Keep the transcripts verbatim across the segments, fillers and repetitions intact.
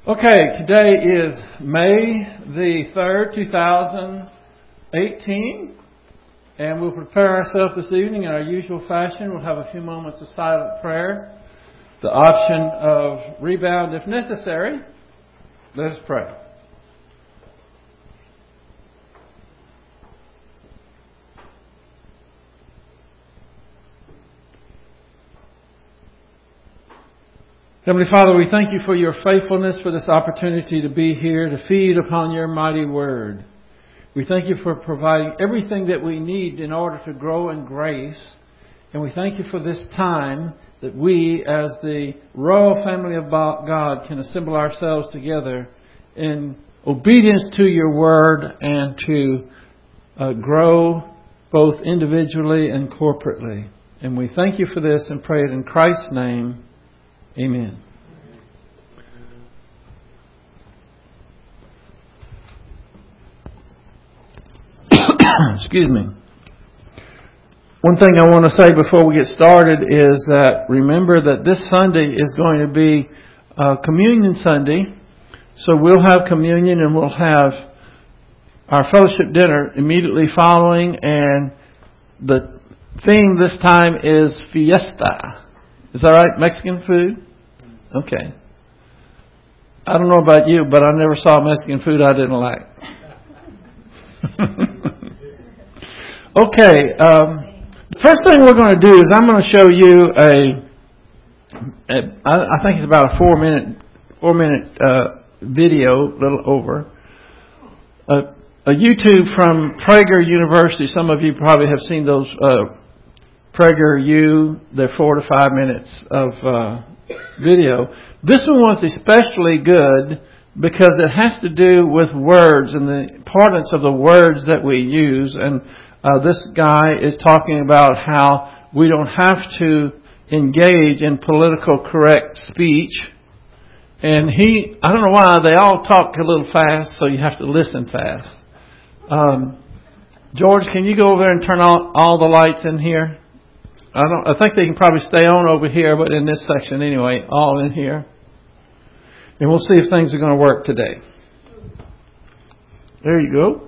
Okay, today is May the third, two thousand eighteen, and we'll prepare ourselves this evening in our usual fashion. We'll have a few moments of silent prayer, the option of rebound if necessary. Let us pray. Heavenly Father, we thank you for your faithfulness, for this opportunity to be here, to feed upon your mighty word. We thank you for providing everything that we need in order to grow in grace. And we thank you for this time that we, as the royal family of God, can assemble ourselves together in obedience to your word and to uh, grow both individually and corporately. And we thank you for this and pray it in Christ's name. Amen. Excuse me. One thing I want to say before we get started is that remember that this Sunday is going to be uh, Communion Sunday. So we'll have communion and we'll have our fellowship dinner immediately following. And the theme this time is fiesta. Is that right? Mexican food? Okay. I don't know about you, but I never saw Mexican food I didn't like. Okay. Um, the first thing we're going to do is I'm going to show you a, a I, I think it's about a four minute, four minute uh, video, a little over. A, a YouTube from Prager University. Some of you probably have seen those uh PragerU, they're four to five minutes of uh, video. This one was especially good because it has to do with words and the importance of the words that we use. And uh, this guy is talking about how we don't have to engage in political correct speech. And he, I don't know why, they all talk a little fast, so you have to listen fast. Um, George, can you go over there and turn on all the lights in here? I don't. I think they can probably stay on over here, but in this section anyway, all in here. And we'll see if things are going to work today. There you go.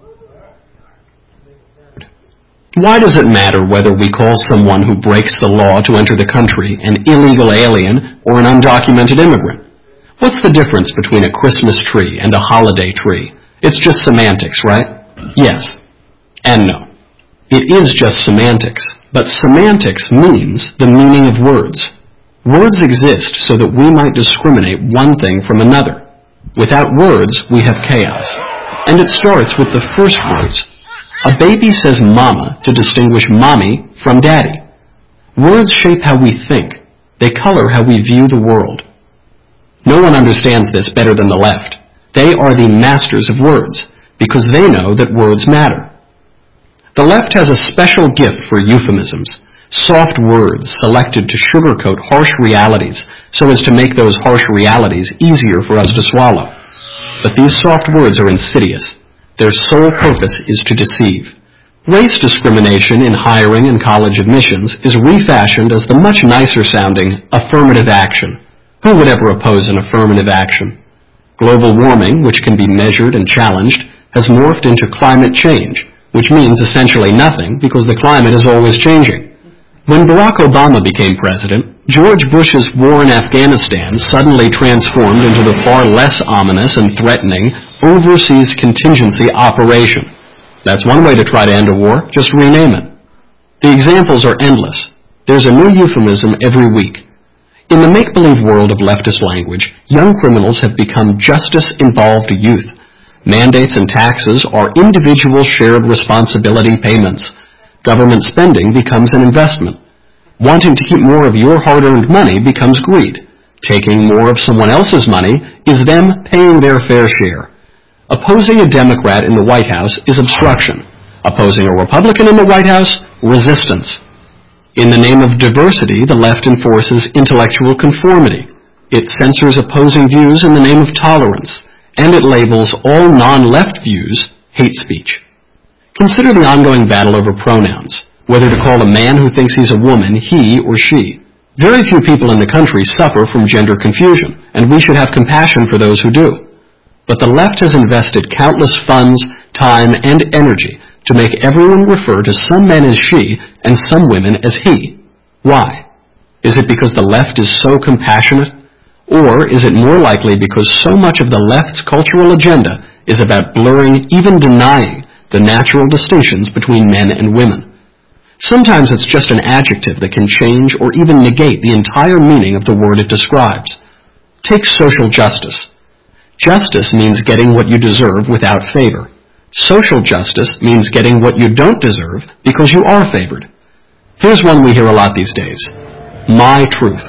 Why does it matter whether we call someone who breaks the law to enter the country an illegal alien or an undocumented immigrant? What's the difference between a Christmas tree and a holiday tree? It's just semantics, right? Yes. And no. It is just semantics. But semantics means the meaning of words. Words exist so that we might discriminate one thing from another. Without words, we have chaos. And it starts with the first words. A baby says mama to distinguish mommy from daddy. Words shape how we think. They color how we view the world. No one understands this better than the left. They are the masters of words because they know that words matter. The left has a special gift for euphemisms, soft words selected to sugarcoat harsh realities so as to make those harsh realities easier for us to swallow. But these soft words are insidious. Their sole purpose is to deceive. Race discrimination in hiring and college admissions is refashioned as the much nicer sounding affirmative action. Who would ever oppose an affirmative action? Global warming, which can be measured and challenged, has morphed into climate change, which means essentially nothing because the climate is always changing. When Barack Obama became president, George Bush's war in Afghanistan suddenly transformed into the far less ominous and threatening Overseas Contingency Operation. That's one way to try to end a war, just rename it. The examples are endless. There's a new euphemism every week. In the make-believe world of leftist language, young criminals have become justice-involved youth. Mandates and taxes are individual shared responsibility payments. Government spending becomes an investment. Wanting to keep more of your hard-earned money becomes greed. Taking more of someone else's money is them paying their fair share. Opposing a Democrat in the White House is obstruction. Opposing a Republican in the White House, resistance. In the name of diversity, the left enforces intellectual conformity. It censors opposing views in the name of tolerance. And it labels all non-left views hate speech. Consider the ongoing battle over pronouns, whether to call a man who thinks he's a woman he or she. Very few people in the country suffer from gender confusion, and we should have compassion for those who do. But the left has invested countless funds, time, and energy to make everyone refer to some men as she and some women as he. Why? Is it because the left is so compassionate? Or is it more likely because so much of the left's cultural agenda is about blurring, even denying, the natural distinctions between men and women? Sometimes it's just an adjective that can change or even negate the entire meaning of the word it describes. Take social justice. Justice means getting what you deserve without favor. Social justice means getting what you don't deserve because you are favored. Here's one we hear a lot these days. My truth.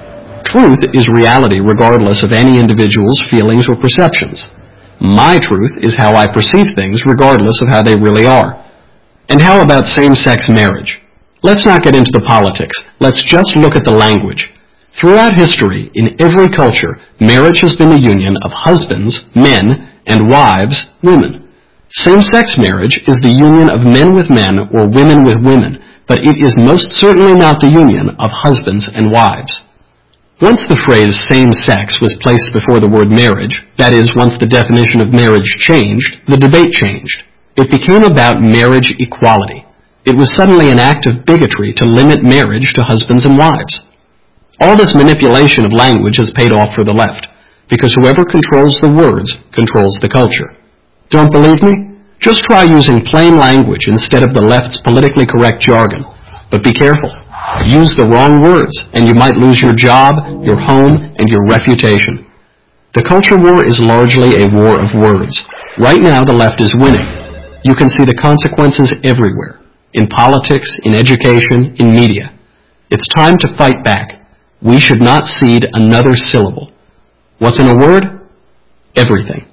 Truth is reality regardless of any individual's feelings or perceptions. My truth is how I perceive things regardless of how they really are. And how about same-sex marriage? Let's not get into the politics. Let's just look at the language. Throughout history, in every culture, marriage has been the union of husbands, men, and wives, women. Same-sex marriage is the union of men with men or women with women, but it is most certainly not the union of husbands and wives. Once the phrase same-sex was placed before the word marriage, that is, once the definition of marriage changed, the debate changed. It became about marriage equality. It was suddenly an act of bigotry to limit marriage to husbands and wives. All this manipulation of language has paid off for the left, because whoever controls the words controls the culture. Don't believe me? Just try using plain language instead of the left's politically correct jargon. But be careful. Use the wrong words, and you might lose your job, your home, and your reputation. The culture war is largely a war of words. Right now, the left is winning. You can see the consequences everywhere, in politics, in education, in media. It's time to fight back. We should not cede another syllable. What's in a word? Everything.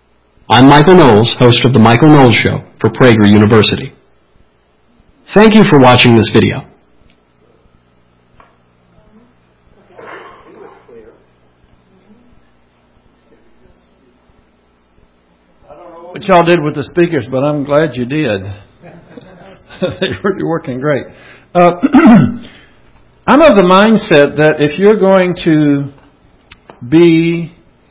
I'm Michael Knowles, host of The Michael Knowles Show for Prager University. Thank you for watching this video. What y'all did with the speakers, but I'm glad you did. They're really working great. Uh, I'm of the mindset that if you're going to be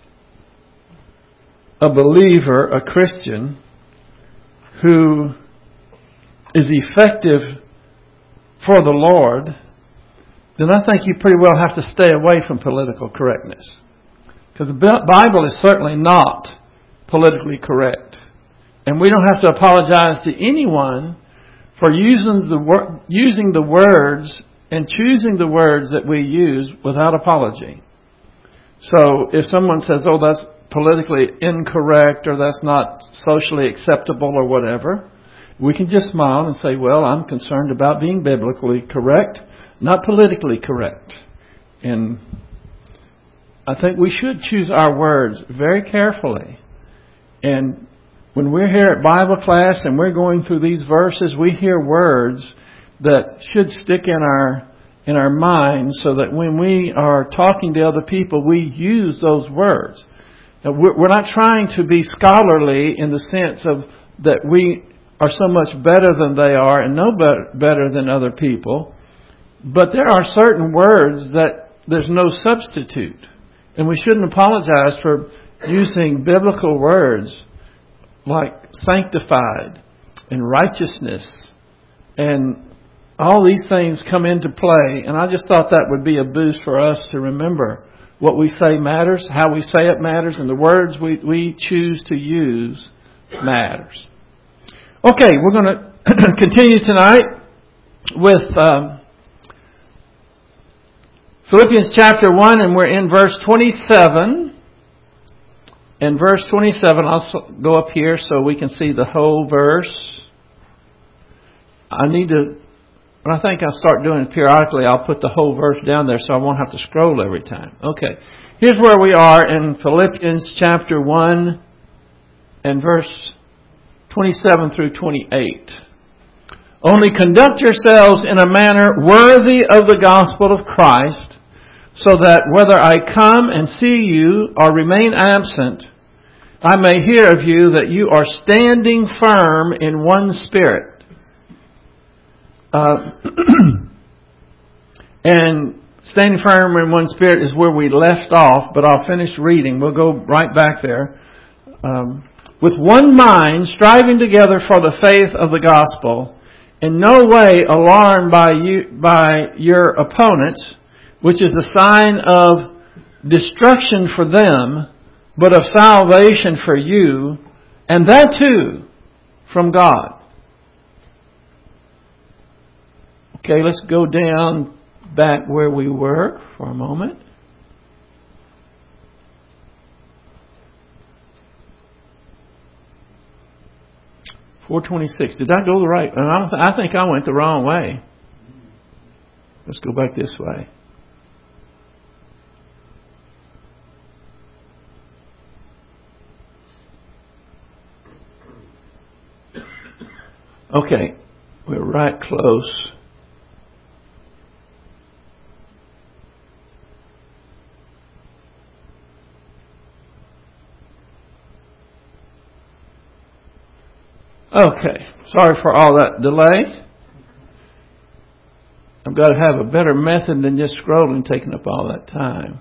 a believer, a Christian, who is effective for the Lord, then I think you pretty well have to stay away from political correctness. Because the Bible is certainly not politically correct. And we don't have to apologize to anyone for using the wor- using the words and choosing the words that we use without apology. So if someone says, oh, that's politically incorrect or that's not socially acceptable or whatever, we can just smile and say, well, I'm concerned about being biblically correct, not politically correct. And I think we should choose our words very carefully. And when we're here at Bible class and we're going through these verses, we hear words that should stick in our in our minds so that when we are talking to other people, we use those words. Now, we're not trying to be scholarly in the sense of that we are so much better than they are and know better than other people. But there are certain words that there's no substitute. And we shouldn't apologize for using biblical words like sanctified and righteousness, and all these things come into play. And I just thought that would be a boost for us to remember what we say matters, how we say it matters, and the words we, we choose to use matters. Okay, we're going to continue tonight with um, Philippians chapter one, and we're in verse twenty-seven. In verse twenty-seven, I'll go up here so we can see the whole verse. I need to, when I think I'll start doing it periodically, I'll put the whole verse down there so I won't have to scroll every time. Okay, here's where we are in Philippians chapter one and verse twenty-seven through twenty-eight. Only conduct yourselves in a manner worthy of the gospel of Christ, so that whether I come and see you or remain absent, I may hear of you that you are standing firm in one spirit. Uh, and standing firm in one spirit is where we left off, but I'll finish reading. We'll go right back there. Um, with one mind, striving together for the faith of the gospel, in no way alarmed by you, by your opponents, which is a sign of destruction for them, but of salvation for you, and that too from God. Okay, let's go down back where we were for a moment. four twenty-six. Did I go the right? I, don't th- I think I went the wrong way. Let's go back this way. Okay, we're right close. Okay, sorry for all that delay. I've got to have a better method than just scrolling, taking up all that time.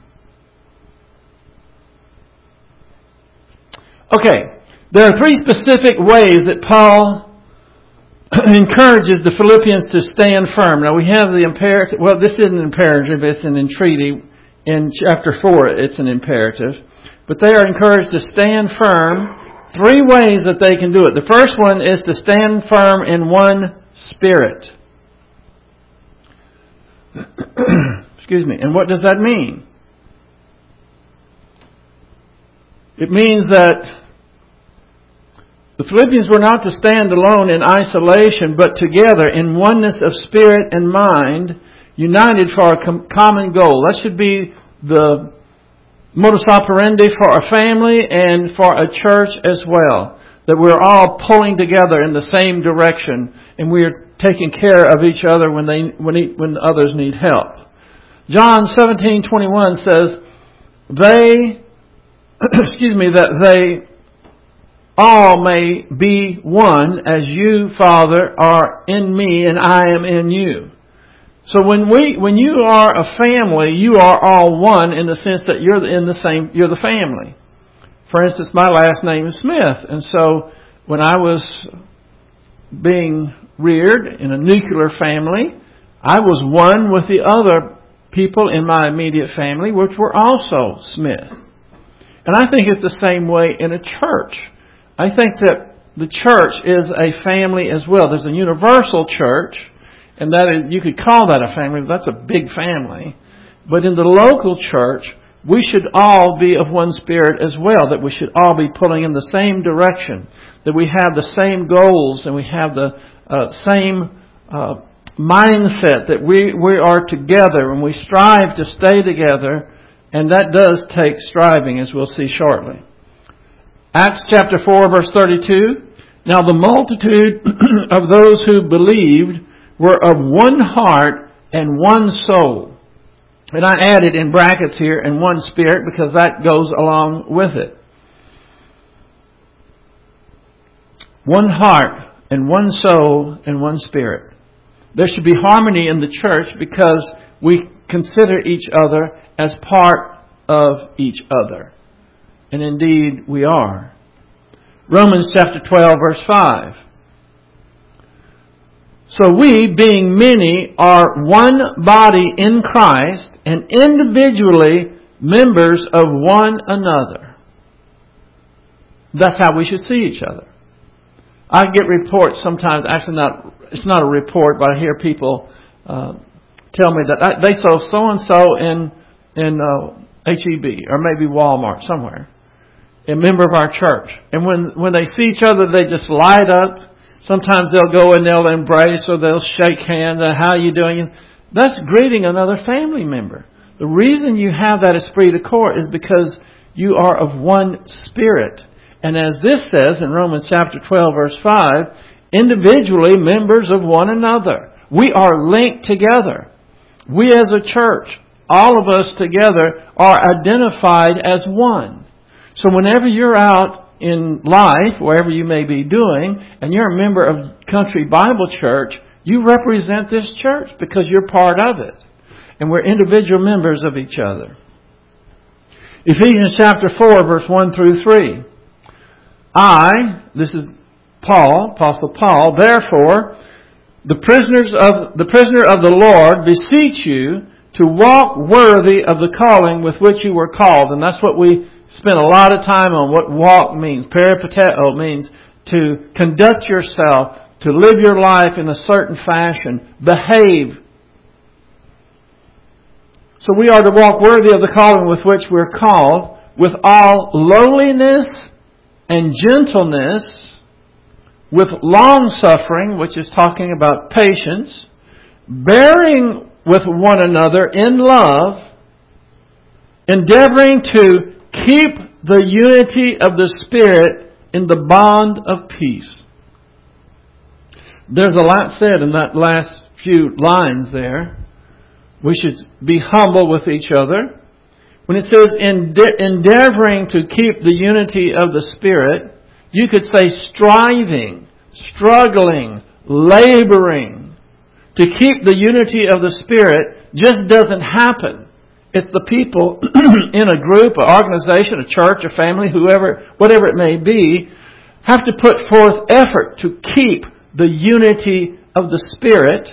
Okay, there are three specific ways that Paul encourages the Philippians to stand firm. Now we have the imperative, well this isn't an imperative, it's an entreaty. In chapter four it's an imperative. But they are encouraged to stand firm. Three ways that they can do it. The first one is to stand firm in one spirit. Excuse me. And what does that mean? It means that the Philippians were not to stand alone in isolation, but together in oneness of spirit and mind, united for a com- common goal. That should be the modus operandi for a family and for a church as well. That we're all pulling together in the same direction and we're taking care of each other when they when he, when others need help. John seventeen twenty-one says, "They, excuse me, that they all may be one, as you, Father, are in me and I am in you." So when we, when you are a family, you are all one in the sense that you're in the same, you're the family. For instance, my last name is Smith, and so when I was being reared in a nuclear family, I was one with the other people in my immediate family, which were also Smith. And I think it's the same way in a church. I think that the church is a family as well. There's a universal church, and that is, you could call that a family. That's a big family. But in the local church, we should all be of one spirit as well. That we should all be pulling in the same direction. That we have the same goals and we have the uh, same uh, mindset. That we, we are together and we strive to stay together. And that does take striving, as we'll see shortly. Acts chapter four, verse thirty-two. "Now the multitude of those who believed were of one heart and one soul." And I added in brackets here, "and one spirit," because that goes along with it. One heart and one soul and one spirit. There should be harmony in the church because we consider each other as part of each other. And indeed we are. Romans chapter twelve, verse five. "So we, being many, are one body in Christ, and individually members of one another." That's how we should see each other. I get reports sometimes, actually not, it's not a report, but I hear people uh, tell me that I, they saw so-and-so in, in uh, H E B or maybe Walmart somewhere, a member of our church. And when, when they see each other, they just light up. Sometimes they'll go and they'll embrace or they'll shake hands. How are you doing? That's greeting another family member. The reason you have that esprit de corps is because you are of one spirit. And as this says in Romans chapter twelve, verse five, individually members of one another. We are linked together. We as a church, all of us together, are identified as one. So whenever you're out in life, wherever you may be doing, and you're a member of Country Bible Church, you represent this church because you're part of it. And we're individual members of each other. Ephesians chapter four, verse one through three. I, this is Paul, Apostle Paul, therefore, the prisoners of the prisoner of the Lord, beseech you to walk worthy of the calling with which you were called. And that's what we spent a lot of time on, what walk means. Peripateo means to conduct yourself, to live your life in a certain fashion, behave. So we are to walk worthy of the calling with which we're called, with all lowliness and gentleness, with long-suffering, which is talking about patience, bearing with one another in love, endeavoring to keep the unity of the Spirit in the bond of peace. There's a lot said in that last few lines there. We should be humble with each other. When it says ende- endeavoring to keep the unity of the Spirit, you could say striving, struggling, laboring. To keep the unity of the Spirit just doesn't happen. It's the people in a group, an organization, a church, a family, whoever, whatever it may be, have to put forth effort to keep the unity of the Spirit,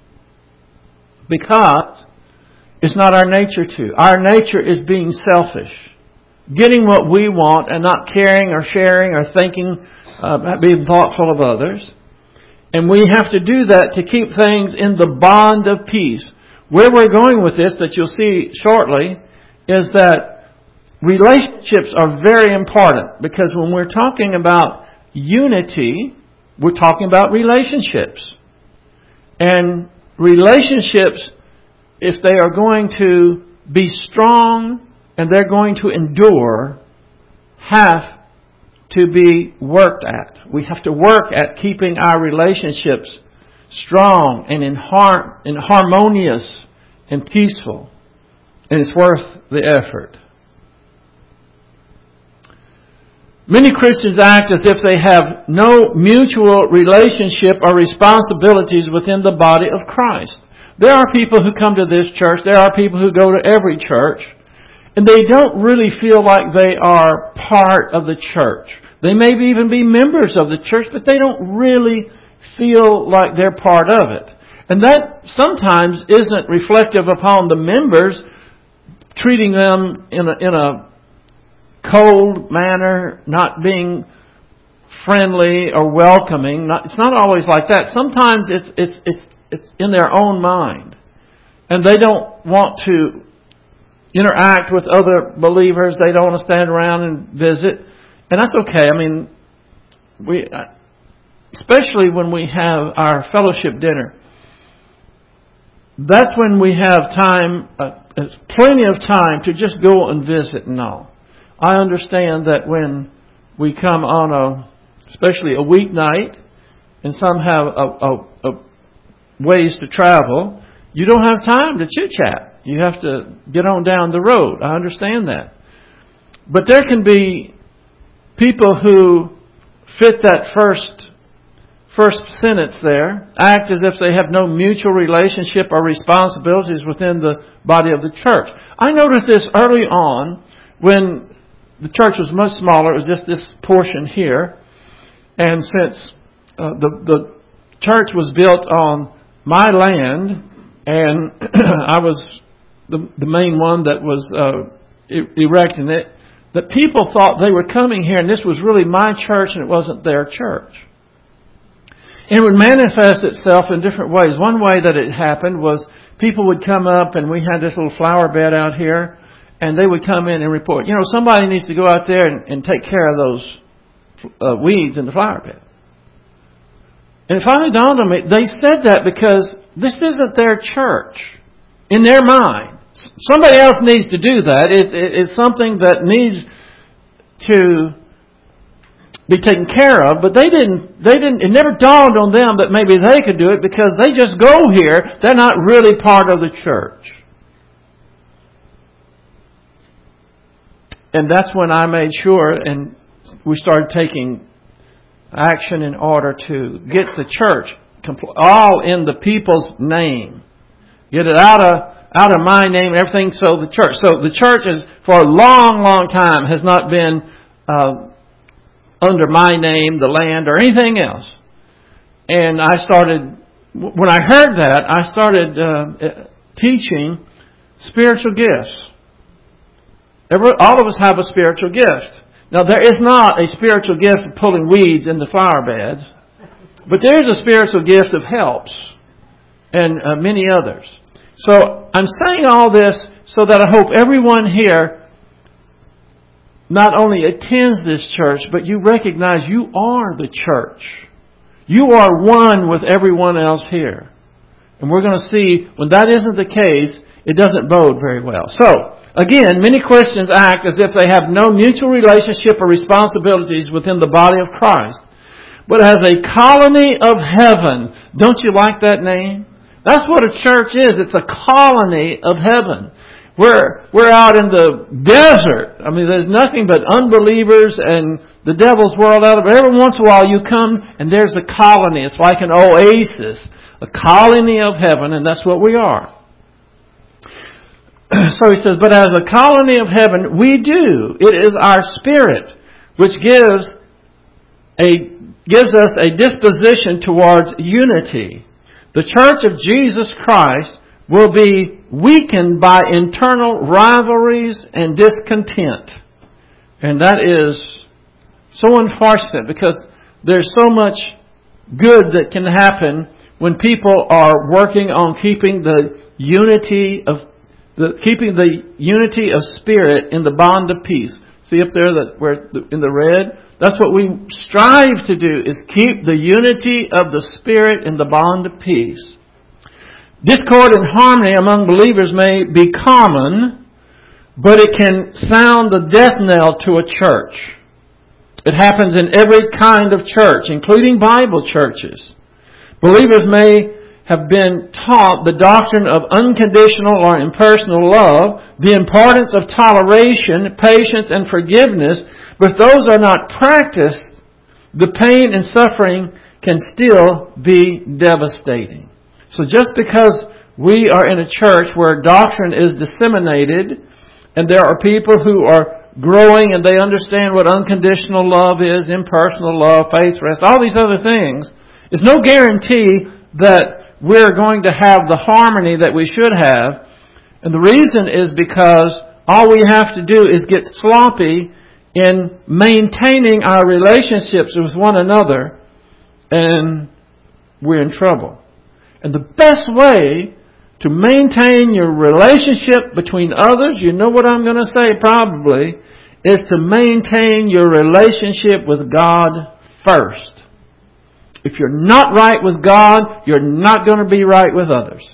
because it's not our nature to. Our nature is being selfish. Getting what we want and not caring or sharing or thinking, uh, being thoughtful of others. And we have to do that to keep things in the bond of peace. Where we're going with this, that you'll see shortly, is that relationships are very important. Because when we're talking about unity, we're talking about relationships. And relationships, if they are going to be strong and they're going to endure, have to be worked at. We have to work at keeping our relationships strong and in har- and harmonious and peaceful. And it's worth the effort. Many Christians act as if they have no mutual relationship or responsibilities within the body of Christ. There are people who come to this church, there are people who go to every church, and they don't really feel like they are part of the church. They may even be members of the church, but they don't really feel like they're part of it. And that sometimes isn't reflective upon the members, treating them in a, in a cold manner, not being friendly or welcoming. Not, it's not always like that. Sometimes it's it's it's it's in their own mind, and they don't want to interact with other believers. They don't want to stand around and visit, and that's okay. I mean, we especially when we have our fellowship dinner. That's when we have time, uh, plenty of time to just go and visit and all. I understand that when we come on a, especially a weeknight, and some have a, a, a ways to travel, you don't have time to chit-chat. You have to get on down the road. I understand that. But there can be people who fit that first first sentence there, act as if they have no mutual relationship or responsibilities within the body of the church. I noticed this early on when the church was much smaller. It was just this portion here. And since uh, the, the church was built on my land, and I was the, the main one that was uh, erecting it, that people thought they were coming here and this was really my church and it wasn't their church. It would manifest itself in different ways. One way that it happened was people would come up, and we had this little flower bed out here, and they would come in and report, you know, somebody needs to go out there and, and take care of those uh, weeds in the flower bed. And it finally dawned on me, they said that because this isn't their church in their mind. Somebody else needs to do that. It, it, it's something that needs to be taken care of, but they didn't, they didn't, it never dawned on them that maybe they could do it because they just go here. They're not really part of the church. And that's when I made sure, and we started taking action in order to get the church all in the people's name. Get it out of out of my name and everything. So the church, so the church is for a long, long time has not been uh, under my name, the land, or anything else. And I started, when I heard that, I started uh, teaching spiritual gifts. Every, all of us have a spiritual gift. Now, there is not a spiritual gift of pulling weeds in the flower beds, but there is a spiritual gift of helps and uh, many others. So I'm saying all this so that I hope everyone here not only attends this church, but you recognize you are the church. You are one with everyone else here. And we're going to see when that isn't the case, it doesn't bode very well. So, again, many Christians act as if they have no mutual relationship or responsibilities within the body of Christ. But as a colony of heaven, don't you like that name? That's what a church is. It's a colony of heaven. We're, we're out in the desert. I mean, there's nothing but unbelievers and the devil's world out of it. Every once in a while you come and there's a colony. It's like an oasis. A colony of heaven, and that's what we are. So he says, but as a colony of heaven, we do. It is our spirit which gives a gives us a disposition towards unity. The church of Jesus Christ will be weakened by internal rivalries and discontent. And that is so unfortunate because there's so much good that can happen when people are working on keeping the unity of the keeping the unity of spirit in the bond of peace. See up there that where in the red? That's what we strive to do, is keep the unity of the spirit in the bond of peace. Discord and harmony among believers may be common, but it can sound the death knell to a church. It happens in every kind of church, including Bible churches. Believers may have been taught the doctrine of unconditional or impersonal love, the importance of toleration, patience, and forgiveness, but if those are not practiced, the pain and suffering can still be devastating. So just because we are in a church where doctrine is disseminated, and there are people who are growing and they understand what unconditional love is, impersonal love, faith, rest, all these other things, is no guarantee that we're going to have the harmony that we should have. And the reason is because all we have to do is get sloppy in maintaining our relationships with one another, and we're in trouble. And the best way to maintain your relationship between others, you know what I'm going to say probably, is to maintain your relationship with God first. If you're not right with God, you're not going to be right with others.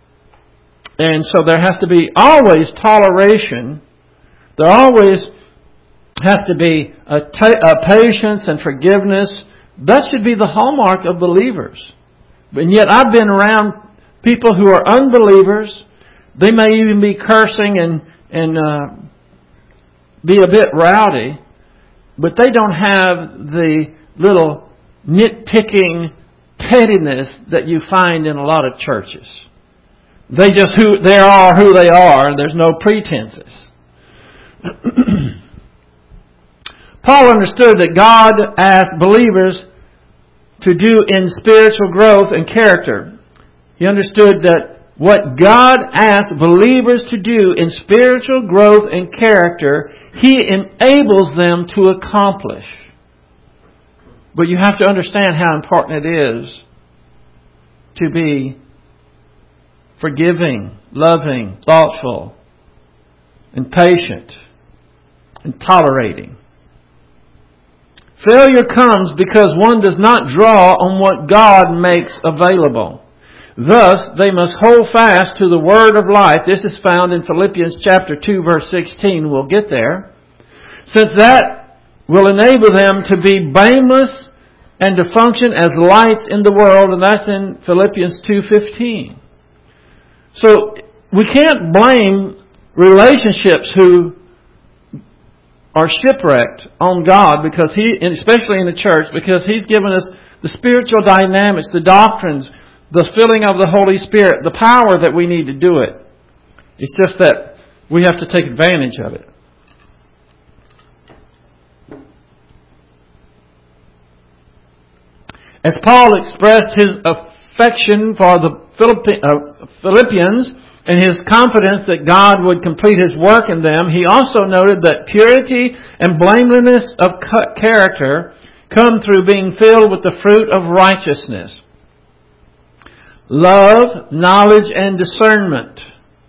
And so there has to be always toleration. There always has to be a, ta- a patience and forgiveness. That should be the hallmark of believers. And yet I've been around people who are unbelievers. They may even be cursing and, and uh, be a bit rowdy, but they don't have the little nitpicking pettiness that you find in a lot of churches. They just who they are who they are, and there's no pretenses. Paul understood that God asked believers to do in spiritual growth and character. He understood that what God asked believers to do in spiritual growth and character, He enables them to accomplish. But you have to understand how important it is to be forgiving, loving, thoughtful, and patient, and tolerating. Failure comes because one does not draw on what God makes available. Thus, they must hold fast to the word of life. This is found in Philippians chapter two, verse sixteen. We'll get there. Since that will enable them to be blameless and to function as lights in the world, and that's in Philippians two fifteen. So we can't blame relationships who are shipwrecked on God, because He, and especially in the church, because He's given us the spiritual dynamics, the doctrines, the filling of the Holy Spirit, the power that we need to do it. It's just that we have to take advantage of it. As Paul expressed his affection for the Philippians and his confidence that God would complete His work in them, he also noted that purity and blamelessness of character come through being filled with the fruit of righteousness. Love, knowledge, and discernment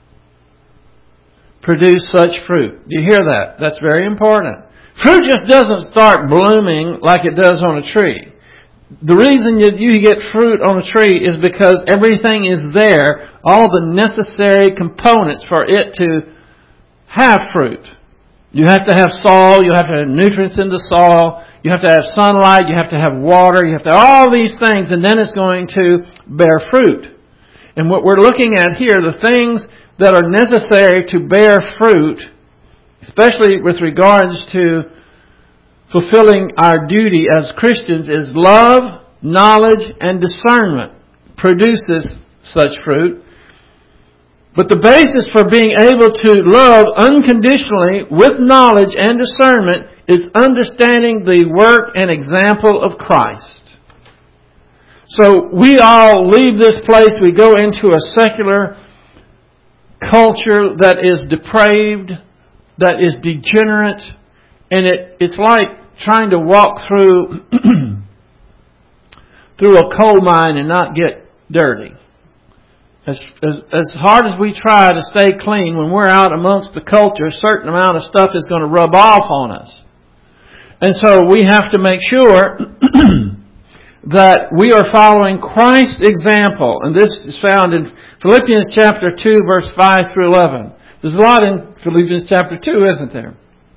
produce such fruit. Do you hear that? That's very important. Fruit just doesn't start blooming like it does on a tree. The reason that you get fruit on a tree is because everything is there, all the necessary components for it to have fruit. You have to have soil, you have to have nutrients in the soil, you have to have sunlight, you have to have water, you have to have all these things, and then it's going to bear fruit. And what we're looking at here, the things that are necessary to bear fruit, especially with regards to fulfilling our duty as Christians, is love, knowledge, and discernment produces such fruit. But the basis for being able to love unconditionally with knowledge and discernment is understanding the work and example of Christ. So we all leave this place, we go into a secular culture that is depraved, that is degenerate, and it, it's like trying to walk through through a coal mine and not get dirty. As, as, as hard as we try to stay clean, when we're out amongst the culture, a certain amount of stuff is going to rub off on us. And so we have to make sure that we are following Christ's example. And this is found in Philippians chapter two, verse five through eleven. There's a lot in Philippians chapter two, isn't there?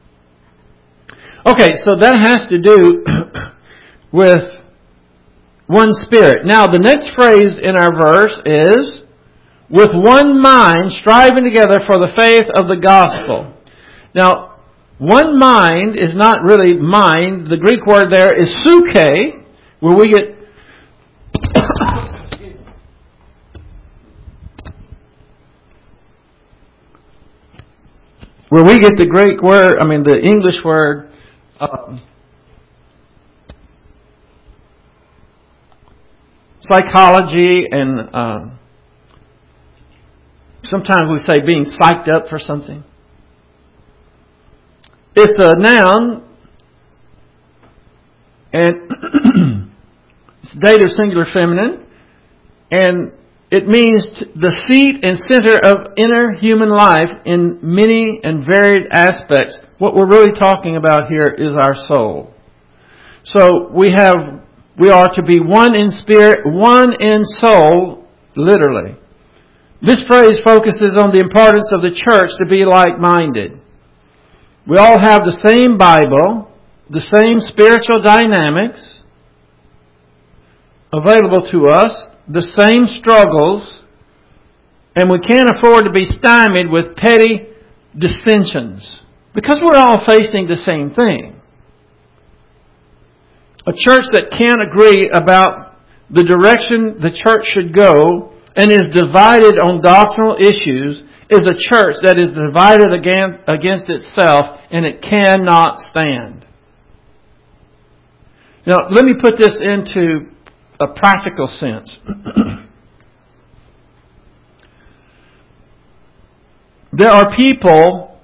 Okay, so that has to do with one spirit. Now, the next phrase in our verse is, with one mind striving together for the faith of the gospel. Now, one mind is not really mind. The Greek word there is suke, where we get where we get the Greek word, I mean the English word uh, psychology, and uh, sometimes we say being psyched up for something. It's a noun, and it's dative singular feminine, and it means the seat and center of inner human life in many and varied aspects. What we're really talking about here is our soul. So we have, we are to be one in spirit, one in soul, literally. This phrase focuses on the importance of the church to be like-minded. We all have the same Bible, the same spiritual dynamics available to us, the same struggles, and we can't afford to be stymied with petty dissensions because we're all facing the same thing. A church that can't agree about the direction the church should go and is divided on doctrinal issues is a church that is divided against itself, and it cannot stand. Now, let me put this into a practical sense. There are people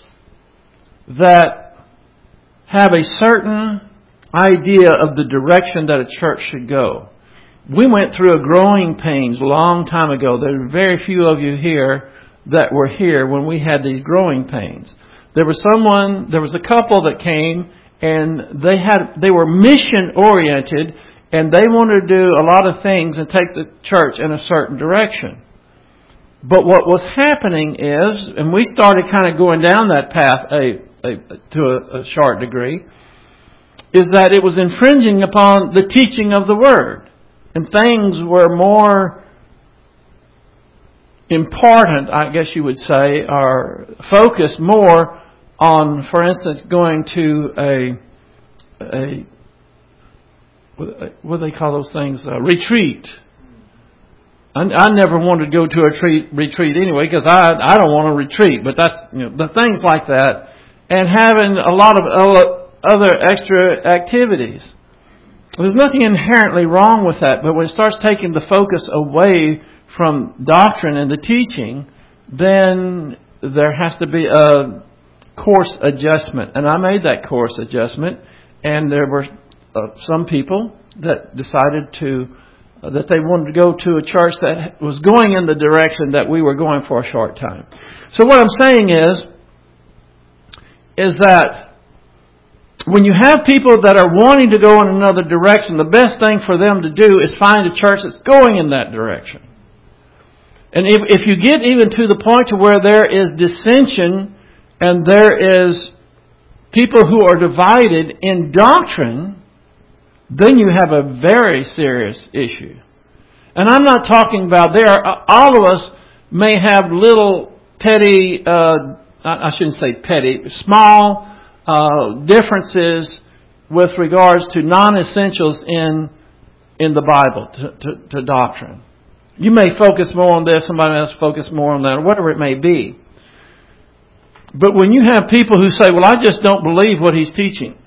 that have a certain idea of the direction that a church should go. We went through a growing pains a long time ago. There are very few of you here that were here when we had these growing pains. There was someone, there was a couple that came, and they had they were mission oriented, and they wanted to do a lot of things and take the church in a certain direction. But what was happening is, and we started kind of going down that path a, a, to a, a short degree, is that it was infringing upon the teaching of the Word. And things were more important, I guess you would say, or focused more on, for instance, going to a, a what do they call those things? A retreat. I, I never wanted to go to a retreat, retreat anyway because I I don't want to retreat. But that's, you know, the things like that, and having a lot of other extra activities. There's nothing inherently wrong with that, but when it starts taking the focus away from doctrine and the teaching, then there has to be a course adjustment. And I made that course adjustment, and there were uh, some people that decided to uh, that they wanted to go to a church that was going in the direction that we were going for a short time. So what I'm saying is, is that when you have people that are wanting to go in another direction, the best thing for them to do is find a church that's going in that direction. And if, if you get even to the point to where there is dissension and there is people who are divided in doctrine, then you have a very serious issue. And I'm not talking about there. All of us may have little petty, uh, I shouldn't say petty, small uh, differences with regards to non-essentials in in the Bible, to, to, to doctrine. You may focus more on this, somebody else focus more on that, or whatever it may be. But when you have people who say, well, I just don't believe what he's teaching.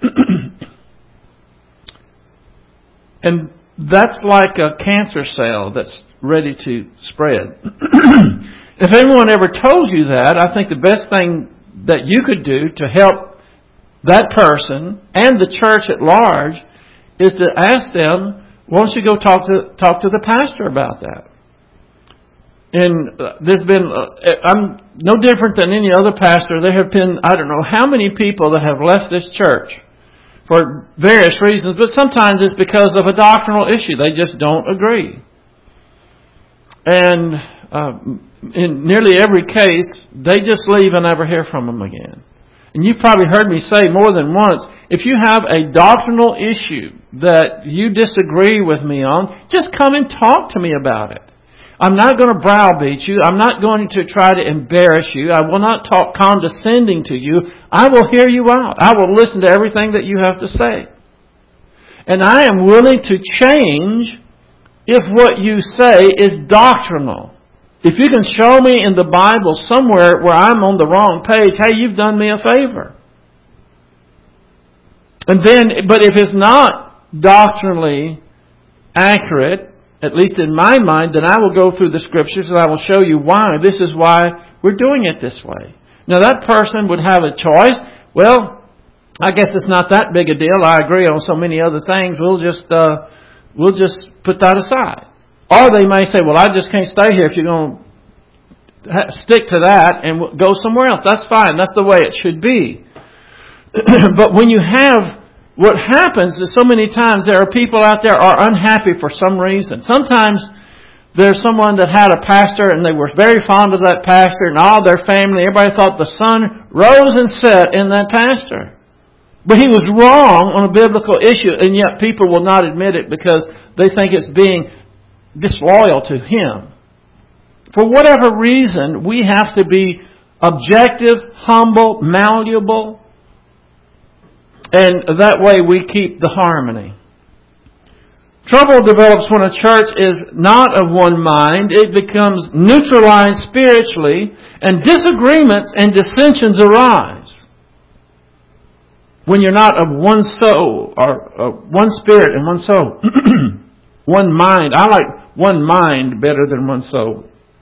And that's like a cancer cell that's ready to spread. If anyone ever told you that, I think the best thing that you could do to help that person and the church at large is to ask them, why don't you go talk to talk to the pastor about that? And there's been, I'm no different than any other pastor. There have been, I don't know how many people that have left this church for various reasons, but sometimes it's because of a doctrinal issue. They just don't agree. And uh, in nearly every case, they just leave and never hear from them again. And you've probably heard me say more than once, if you have a doctrinal issue that you disagree with me on, just come and talk to me about it. I'm not going to browbeat you. I'm not going to try to embarrass you. I will not talk condescending to you. I will hear you out. I will listen to everything that you have to say. And I am willing to change if what you say is doctrinal. If you can show me in the Bible somewhere where I'm on the wrong page, hey, you've done me a favor. And then, but if it's not doctrinally accurate, at least in my mind, then I will go through the Scriptures and I will show you why. This is why we're doing it this way. Now that person would have a choice. Well, I guess it's not that big a deal. I agree on so many other things. We'll just, uh, we'll just put that aside. Or they may say, well, I just can't stay here if you're going to stick to that and go somewhere else. That's fine. That's the way it should be. But when you have, what happens is so many times there are people out there are unhappy for some reason. Sometimes there's someone that had a pastor and they were very fond of that pastor and all their family. Everybody thought the sun rose and set in that pastor. But he was wrong on a biblical issue, and yet people will not admit it because they think it's being disloyal to him. For whatever reason, we have to be objective, humble, malleable, and that way we keep the harmony. Trouble develops when a church is not of one mind. It becomes neutralized spiritually, and disagreements and dissensions arise. When you're not of one soul, or uh, one spirit and one soul. One mind. I like one mind better than one soul.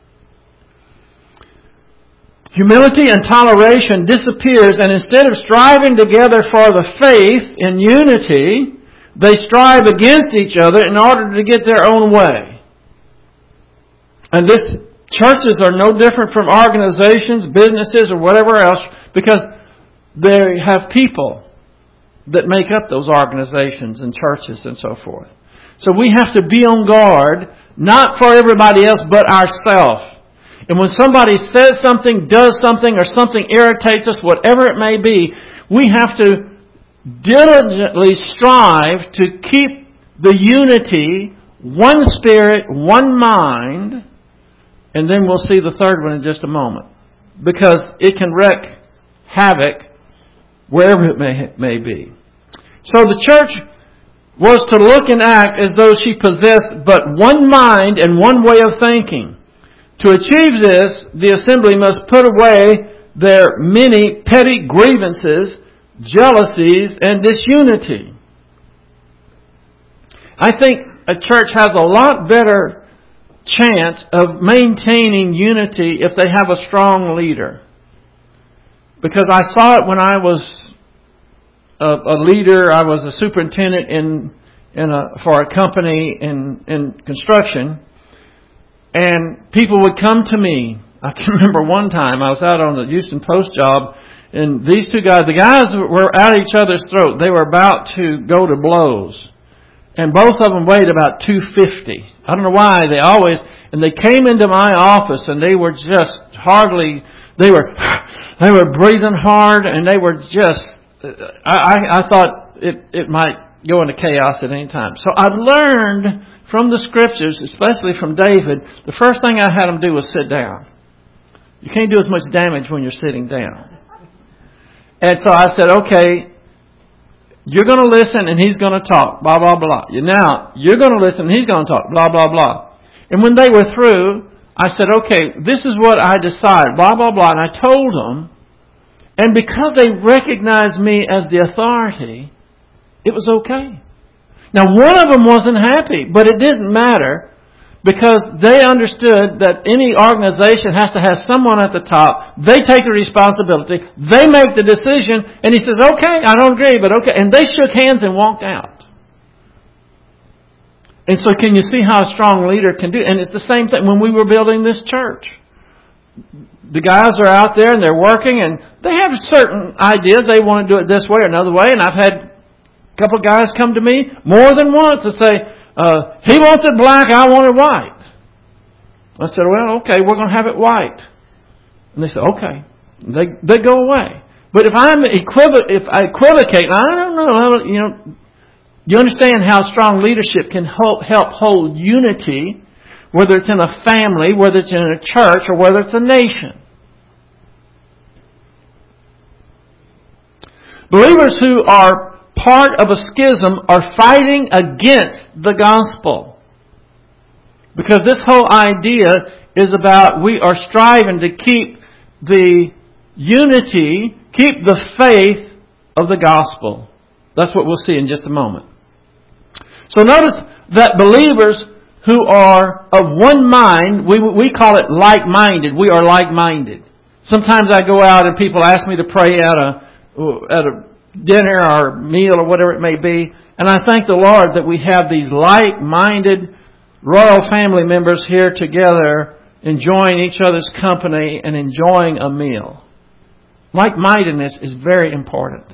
Humility and toleration disappears, and instead of striving together for the faith in unity, they strive against each other in order to get their own way. And this, churches are no different from organizations, businesses, or whatever else, because they have people that make up those organizations and churches and so forth. So we have to be on guard, not for everybody else, but ourselves. And when somebody says something, does something, or something irritates us, whatever it may be, we have to diligently strive to keep the unity, one spirit, one mind, and then we'll see the third one in just a moment. Because it can wreak havoc wherever it may, may be. So the church was to look and act as though she possessed but one mind and one way of thinking. To achieve this, the assembly must put away their many petty grievances, jealousies, and disunity. I think a church has a lot better chance of maintaining unity if they have a strong leader. Because I saw it when I was a, a leader. I was a superintendent in in a for a company in in construction, and people would come to me. I can remember one time I was out on the Houston Post job, and these two guys, the guys were at each other's throat. They were about to go to blows, and both of them weighed about two fifty. I don't know why they always. And they came into my office, and they were just hardly. They were they were breathing hard, and they were just. I, I, I thought it it might go into chaos at any time. So I learned from the Scriptures, especially from David. The first thing I had them do was sit down. You can't do as much damage when you're sitting down. And so I said, okay, you're going to listen, and he's going to talk. Blah blah blah. Now you're going to listen, and he's going to talk. Blah blah blah. And when they were through, I said, okay, this is what I decided, blah, blah, blah. And I told them, and because they recognized me as the authority, it was okay. Now, one of them wasn't happy, but it didn't matter because they understood that any organization has to have someone at the top. They take the responsibility. They make the decision. And he says, okay, I don't agree, but okay. And they shook hands and walked out. And so can you see how a strong leader can do it? And it's the same thing when we were building this church. The guys are out there and they're working and they have certain ideas. They want to do it this way or another way. And I've had a couple of guys come to me more than once and say, uh, he wants it black, I want it white. I said, well, okay, we're going to have it white. And they said, okay. They they go away. But if I'm equivoc- if I equivocate, I don't know, you know, you understand how strong leadership can help hold unity, whether it's in a family, whether it's in a church, or whether it's a nation. Believers who are part of a schism are fighting against the gospel. Because this whole idea is about we are striving to keep the unity, keep the faith of the gospel. That's what we'll see in just a moment. So notice that believers who are of one mind, we we call it like-minded. We are like-minded. Sometimes I go out and people ask me to pray at a at a dinner or meal or whatever it may be, and I thank the Lord that we have these like-minded royal family members here together, enjoying each other's company and enjoying a meal. Like-mindedness is very important.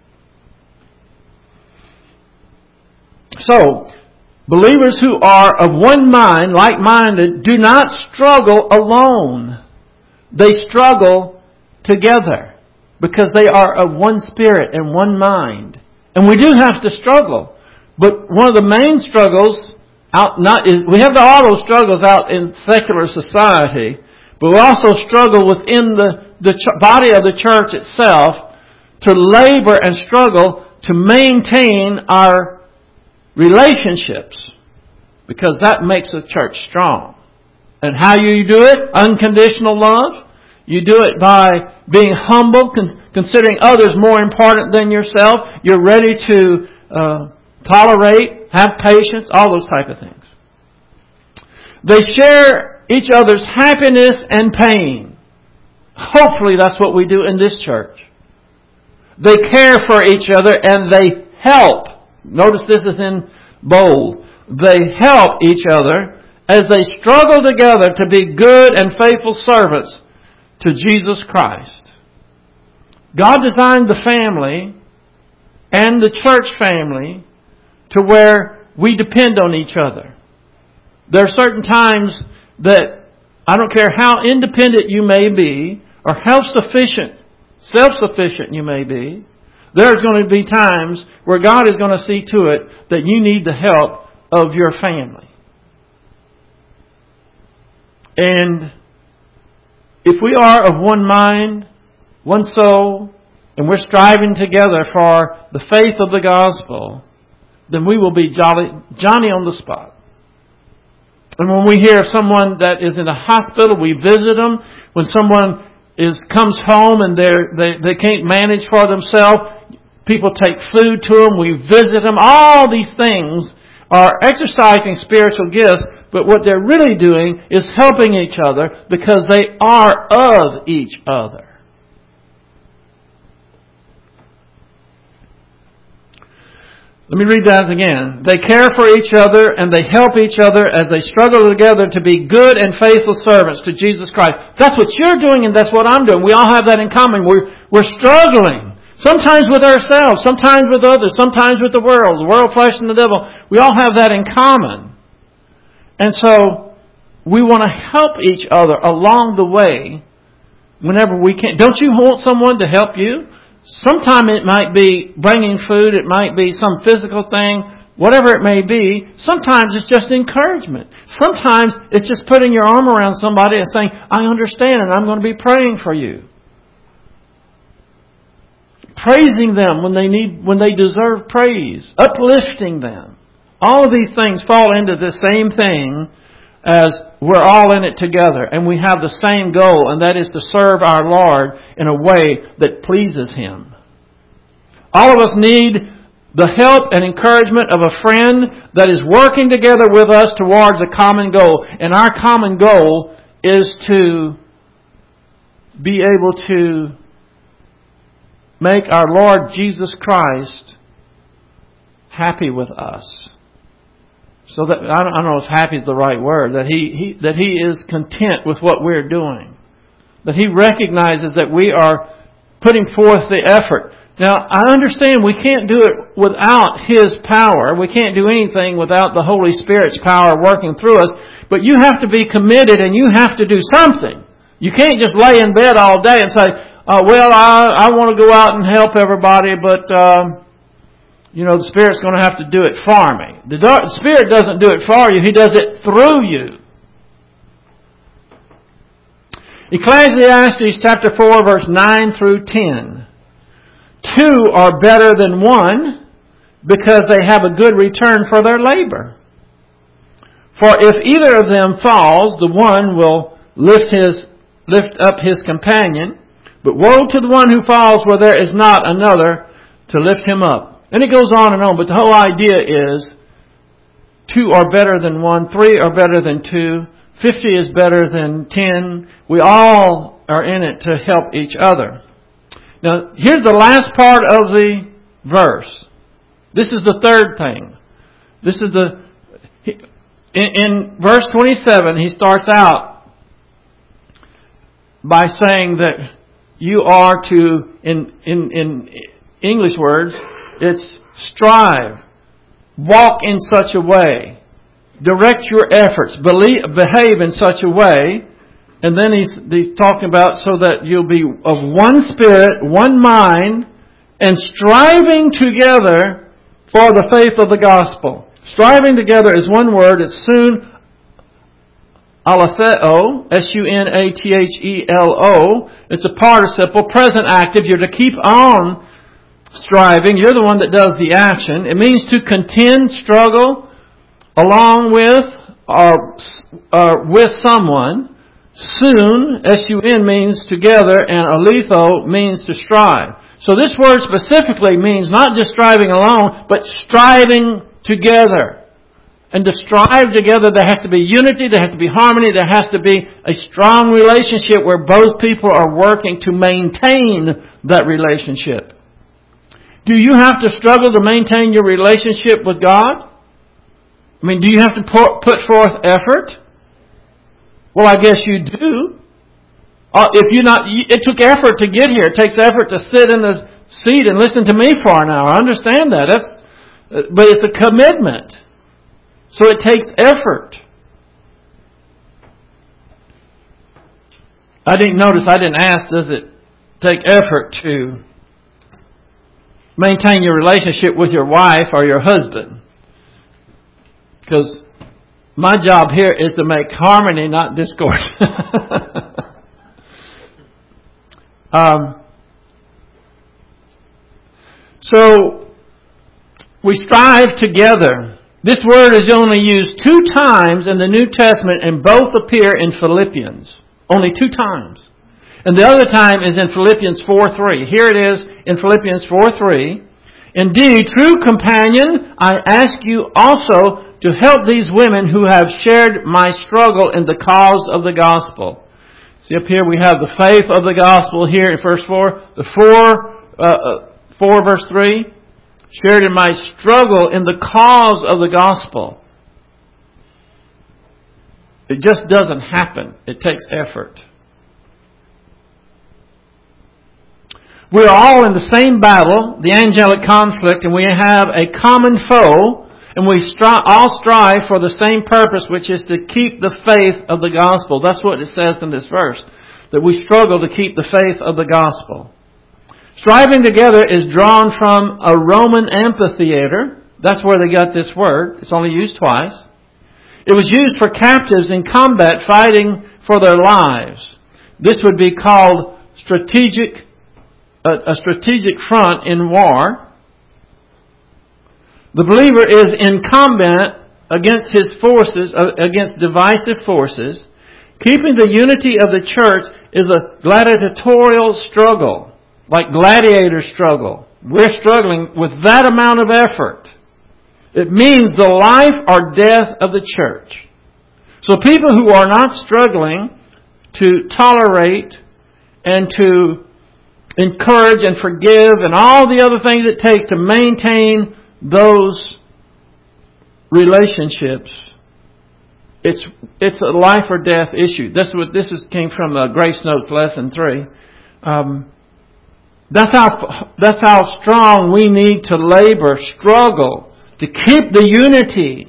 So, believers who are of one mind, like-minded, do not struggle alone. They struggle together because they are of one spirit and one mind. And we do have to struggle. But one of the main struggles out not is we have the auto struggles out in secular society, but we also struggle within the, the ch- body of the church itself to labor and struggle to maintain our relationships, because that makes a church strong. And how you do it? Unconditional love. You do it by being humble, con- considering others more important than yourself. You're ready to uh, tolerate, have patience, all those type of things. They share each other's happiness and pain. Hopefully that's what we do in this church. They care for each other and they help. Notice this is in bold. They help each other as they struggle together to be good and faithful servants to Jesus Christ. God designed the family and the church family to where we depend on each other. There are certain times that I don't care how independent you may be or how sufficient, self-sufficient you may be, there's going to be times where God is going to see to it that you need the help of your family. And if we are of one mind, one soul, and we're striving together for the faith of the gospel, then we will be jolly, Johnny on the spot. And when we hear of someone that is in a hospital, we visit them. When someone is comes home and they're, they they can't manage for themselves, people take food to them. We visit them. All these things are exercising spiritual gifts, but what they're really doing is helping each other because they are of each other. Let me read that again. They care for each other and they help each other as they struggle together to be good and faithful servants to Jesus Christ. That's what you're doing and that's what I'm doing. We all have that in common. We're, we're struggling. Sometimes with ourselves, sometimes with others, sometimes with the world, the world, flesh, and the devil. We all have that in common. And so we want to help each other along the way whenever we can. Don't you want someone to help you? Sometimes it might be bringing food. It might be some physical thing. Whatever it may be. Sometimes it's just encouragement. Sometimes it's just putting your arm around somebody and saying, I understand and I'm going to be praying for you. Praising them when they need, when they deserve praise. Uplifting them. All of these things fall into the same thing as we're all in it together and we have the same goal, and that is to serve our Lord in a way that pleases Him. All of us need the help and encouragement of a friend that is working together with us towards a common goal. And our common goal is to be able to make our Lord Jesus Christ happy with us. So that, I don't, I don't know if happy is the right word, that he, he, that He is content with what we're doing. That He recognizes that we are putting forth the effort. Now, I understand we can't do it without His power. We can't do anything without the Holy Spirit's power working through us. But you have to be committed and you have to do something. You can't just lay in bed all day and say, uh, well, I, I want to go out and help everybody, but... Um, You know, the Spirit's going to have to do it for me. The Spirit doesn't do it for you. He does it through you. Ecclesiastes chapter four, verse nine through ten. Two are better than one because they have a good return for their labor. For if either of them falls, the one will lift his lift up his companion. But woe to the one who falls where there is not another to lift him up. And it goes on and on, but the whole idea is two are better than one, three are better than two, fifty is better than ten. We all are in it to help each other. Now, here's the last part of the verse. This is the third thing. This is the... In, in verse twenty-seven, he starts out by saying that you are to, in, in, in English words... It's strive, walk in such a way, direct your efforts, believe, behave in such a way, and then he's, he's talking about so that you'll be of one spirit, one mind, and striving together for the faith of the gospel. Striving together is one word. It's sun aletheio, S U N A T H E L O. It's a participle, present active. You're to keep on striving. You're the one that does the action. It means to contend, struggle, along with or uh, with someone. Sun, S U N, means together, and aletho means to strive. So this word specifically means not just striving alone, but striving together. And to strive together, there has to be unity, there has to be harmony, there has to be a strong relationship where both people are working to maintain that relationship. Do you have to struggle to maintain your relationship with God? I mean, do you have to put forth effort? Well, I guess you do. If you're not, it took effort to get here. It takes effort to sit in the seat and listen to me for an hour. I understand that. That's, but it's a commitment. So it takes effort. I didn't notice, I didn't ask, does it take effort to maintain your relationship with your wife or your husband? Because my job here is to make harmony, not discord. um, so, We strive together. This word is only used two times in the New Testament and both appear in Philippians. Only two times. And the other time is in Philippians four three. Here it is in Philippians four three. Indeed, true companion, I ask you also to help these women who have shared my struggle in the cause of the gospel. See up here we have the faith of the gospel here in verse four. The four, uh, four verse three. Shared in my struggle in the cause of the gospel. It just doesn't happen. It takes effort. We're all in the same battle, the angelic conflict, and we have a common foe, and we stri- all strive for the same purpose, which is to keep the faith of the gospel. That's what it says in this verse, that we struggle to keep the faith of the gospel. Striving together is drawn from a Roman amphitheater. That's where they got this word. It's only used twice. It was used for captives in combat fighting for their lives. This would be called strategic, a, a strategic front in war. The believer is in combat against his forces, against divisive forces. Keeping the unity of the church is a gladiatorial struggle. Like gladiator struggle. We're struggling with that amount of effort. It means the life or death of the church. So people who are not struggling to tolerate and to encourage and forgive and all the other things it takes to maintain those relationships, it's it's a life or death issue. This is what this is came from uh, Grace Notes lesson three. Um, That's how, that's how strong we need to labor, struggle, to keep the unity.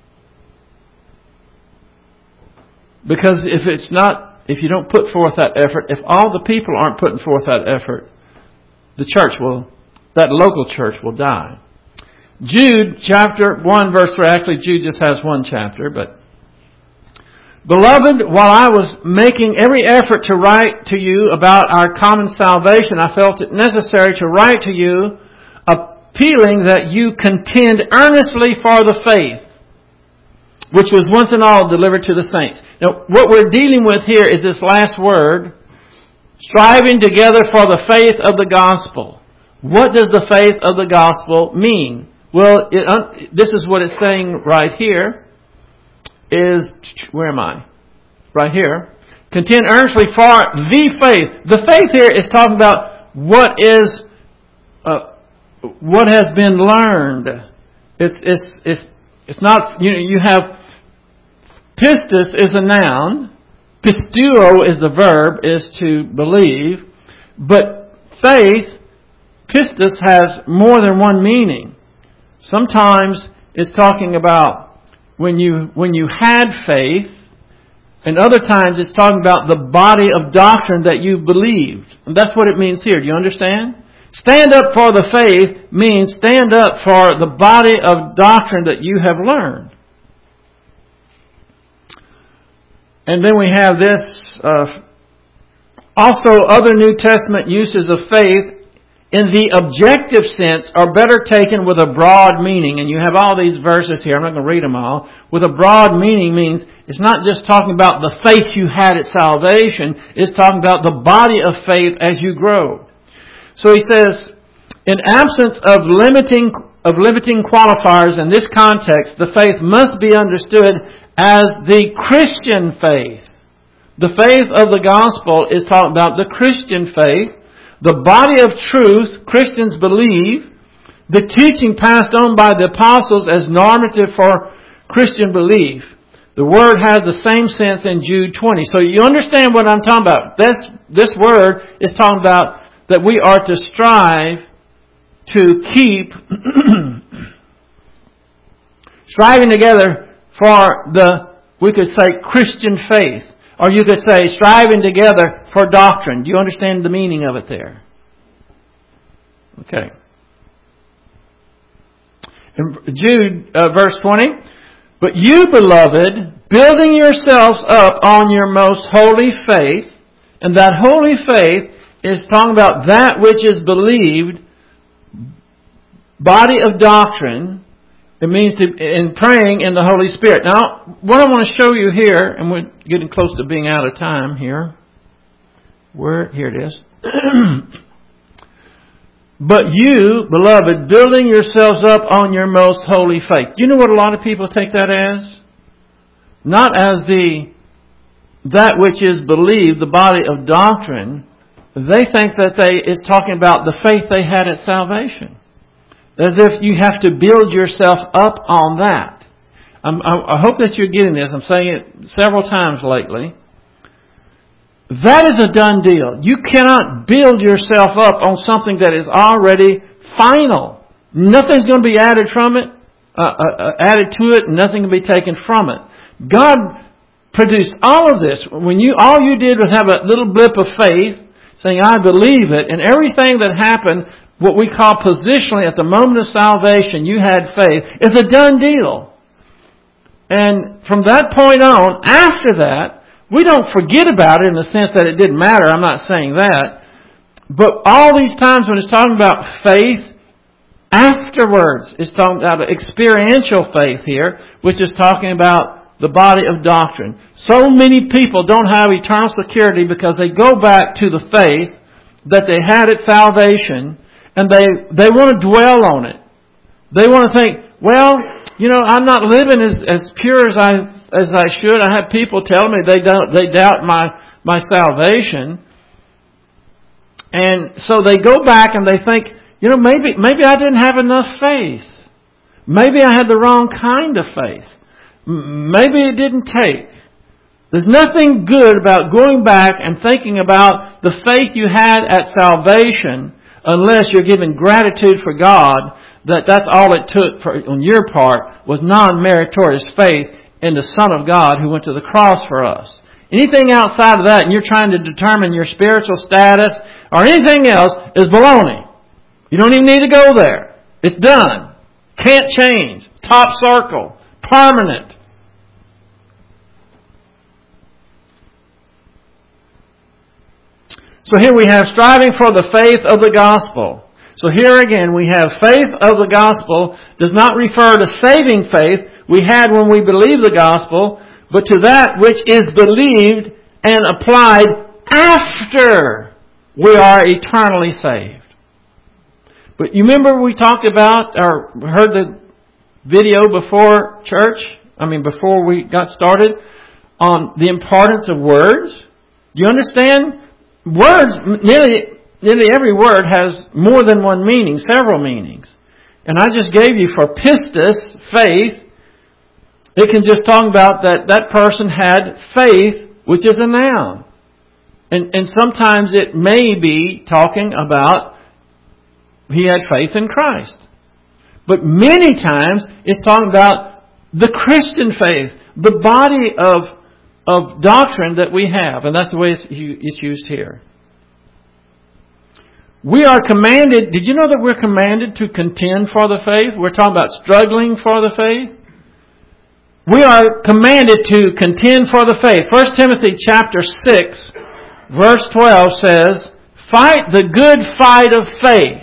Because if it's not, if you don't put forth that effort, if all the people aren't putting forth that effort, the church will, that local church will die. Jude chapter one verse three, actually Jude just has one chapter, but Beloved, while I was making every effort to write to you about our common salvation, I felt it necessary to write to you, appealing that you contend earnestly for the faith, which was once and all delivered to the saints. Now, what we're dealing with here is this last word, striving together for the faith of the gospel. What does the faith of the gospel mean? Well, it, uh, this is what it's saying right here. Is, where am I? Right here. Contend earnestly for the faith. The faith here is talking about what is, uh, what has been learned. It's, it's, it's, it's not, you know, you have, pistis is a noun. Pisteuo is the verb, is to believe. But faith, pistis, has more than one meaning. Sometimes it's talking about When you, when you had faith, and other times it's talking about the body of doctrine that you believed. And that's what it means here. Do you understand? Stand up for the faith means stand up for the body of doctrine that you have learned. And then we have this, uh, also other New Testament uses of faith in the objective sense are better taken with a broad meaning. And you have all these verses here. I'm not going to read them all. With a broad meaning means it's not just talking about the faith you had at salvation. It's talking about the body of faith as you grow. So he says, in absence of limiting, of limiting qualifiers in this context, the faith must be understood as the Christian faith. The faith of the gospel is talking about the Christian faith. The body of truth Christians believe, the teaching passed on by the apostles as normative for Christian belief. The word has the same sense in Jude twenty. So you understand what I'm talking about. This, this word is talking about that we are to strive to keep striving together for the, we could say, Christian faith. Or you could say, striving together for doctrine. Do you understand the meaning of it there? Okay. In Jude, uh, verse twenty. But you, beloved, building yourselves up on your most holy faith, and that holy faith is talking about that which is believed body of doctrine. It means to, in praying in the Holy Spirit. Now, what I want to show you here, and we're getting close to being out of time here. Where, here it is. But you, beloved, building yourselves up on your most holy faith. Do you know what a lot of people take that as? Not as the, that which is believed, the body of doctrine. They think that they, it's talking about the faith they had at salvation. As if you have to build yourself up on that. I'm, I, I hope that you're getting this. I'm saying it several times lately. That is a done deal. You cannot build yourself up on something that is already final. Nothing's going to be added from it, uh, uh, added to it, and nothing can be taken from it. God produced all of this. When you, all you did was have a little blip of faith, saying, I believe it, and everything that happened, what we call positionally at the moment of salvation, you had faith, is a done deal. And from that point on, after that, we don't forget about it in the sense that it didn't matter. I'm not saying that. But all these times when it's talking about faith, afterwards, it's talking about experiential faith here, which is talking about the body of doctrine. So many people don't have eternal security because they go back to the faith that they had at salvation, and they, they want to dwell on it. They want to think, well, you know, I'm not living as, as pure as I as I should. I have people tell me they don't, they doubt my, my salvation. And so they go back and they think, you know, maybe, maybe I didn't have enough faith. Maybe I had the wrong kind of faith. Maybe it didn't take. There's nothing good about going back and thinking about the faith you had at salvation unless you're giving gratitude for God that that's all it took for, on your part was non-meritorious faith in the Son of God who went to the cross for us. Anything outside of that and you're trying to determine your spiritual status or anything else is baloney. You don't even need to go there. It's done. Can't change. Top circle. Permanent. So here we have striving for the faith of the gospel. So here again we have faith of the gospel does not refer to saving faith we had when we believed the gospel, but to that which is believed and applied after we are eternally saved. But you remember we talked about, or heard the video before church, I mean before we got started, on the importance of words? Do you understand? Words, nearly, nearly every word has more than one meaning, several meanings. And I just gave you for pistis, faith. It can just talk about that that person had faith, which is a noun. And, and sometimes it may be talking about he had faith in Christ. But many times it's talking about the Christian faith, the body of of doctrine that we have. And that's the way it's, it's used here. We are commanded, did you know that we're commanded to contend for the faith? We're talking about struggling for the faith. We are commanded to contend for the faith. First Timothy chapter six, verse twelve says, fight the good fight of faith.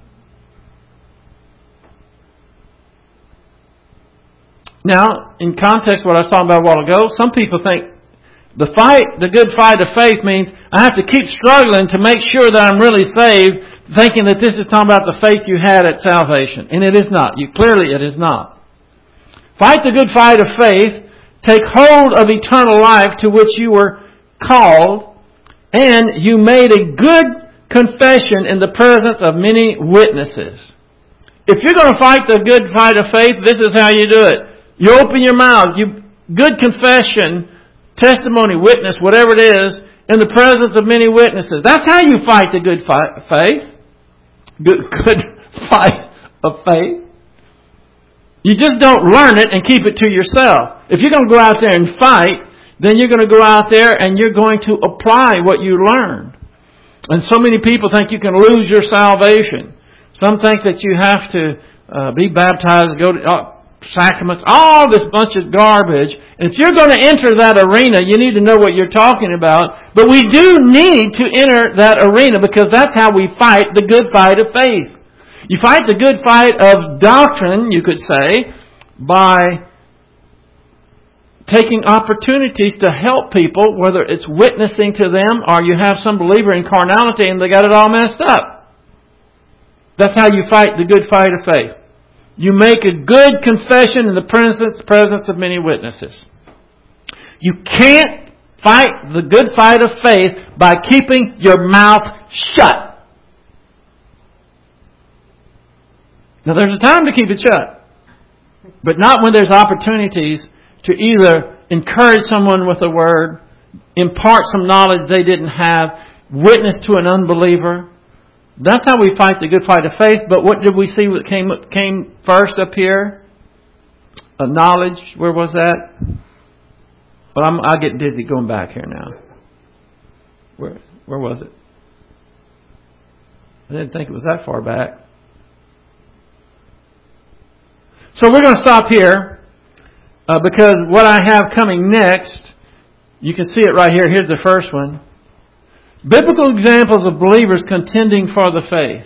Now, in context, what I was talking about a while ago, some people think the fight, the good fight of faith means I have to keep struggling to make sure that I'm really saved, thinking that this is talking about the faith you had at salvation. And it is not. You, clearly it is not. Fight the good fight of faith. Take hold of eternal life to which you were called, and you made a good confession in the presence of many witnesses. If you're going to fight the good fight of faith, this is how you do it. You open your mouth. You good confession, testimony, witness, whatever it is, in the presence of many witnesses. That's how you fight the good fight of faith. Good, good fight of faith. You just don't learn it and keep it to yourself. If you're going to go out there and fight, then you're going to go out there and you're going to apply what you learned. And so many people think you can lose your salvation. Some think that you have to uh, be baptized, go to uh, sacraments, all this bunch of garbage. And if you're going to enter that arena, you need to know what you're talking about. But we do need to enter that arena because that's how we fight the good fight of faith. You fight the good fight of doctrine, you could say, by taking opportunities to help people, whether it's witnessing to them or you have some believer in carnality and they got it all messed up. That's how you fight the good fight of faith. You make a good confession in the presence, presence of many witnesses. You can't fight the good fight of faith by keeping your mouth shut. Now there's a time to keep it shut, but not when there's opportunities to either encourage someone with a word, impart some knowledge they didn't have, witness to an unbeliever. That's how we fight the good fight of faith. But what did we see what came came first up here? A knowledge. Where was that? Well, I'm, I'll get dizzy going back here now. Where where was it? I didn't think it was that far back. So we're going to stop here uh, because what I have coming next, you can see it right here. Here's the first one. Biblical examples of believers contending for the faith.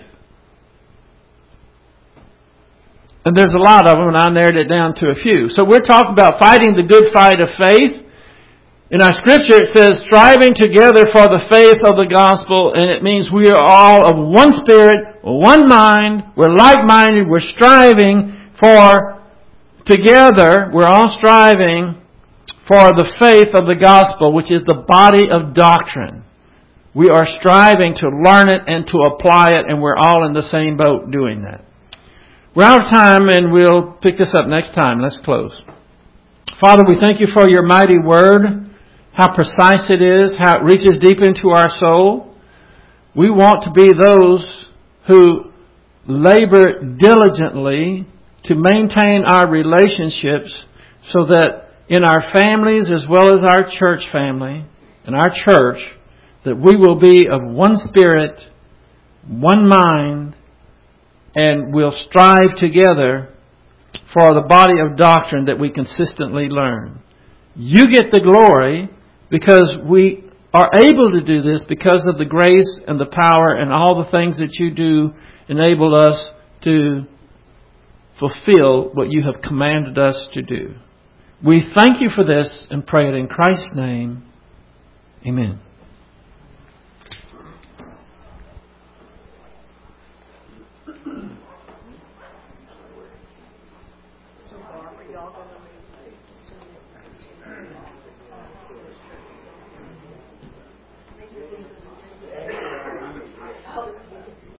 And there's a lot of them, and I narrowed it down to a few. So we're talking about fighting the good fight of faith. In our scripture it says, striving together for the faith of the gospel, and it means we are all of one spirit, one mind, we're like-minded, we're striving for, together, we're all striving for the faith of the gospel, which is the body of doctrine. We are striving to learn it and to apply it, and we're all in the same boat doing that. We're out of time, and we'll pick this up next time. Let's close. Father, we thank you for your mighty word, how precise it is, how it reaches deep into our soul. We want to be those who labor diligently to maintain our relationships so that in our families as well as our church family and our church, that we will be of one spirit, one mind, and we'll strive together for the body of doctrine that we consistently learn. You get the glory because we are able to do this because of the grace and the power and all the things that you do enable us to fulfill what you have commanded us to do. We thank you for this and pray it in Christ's name. Amen.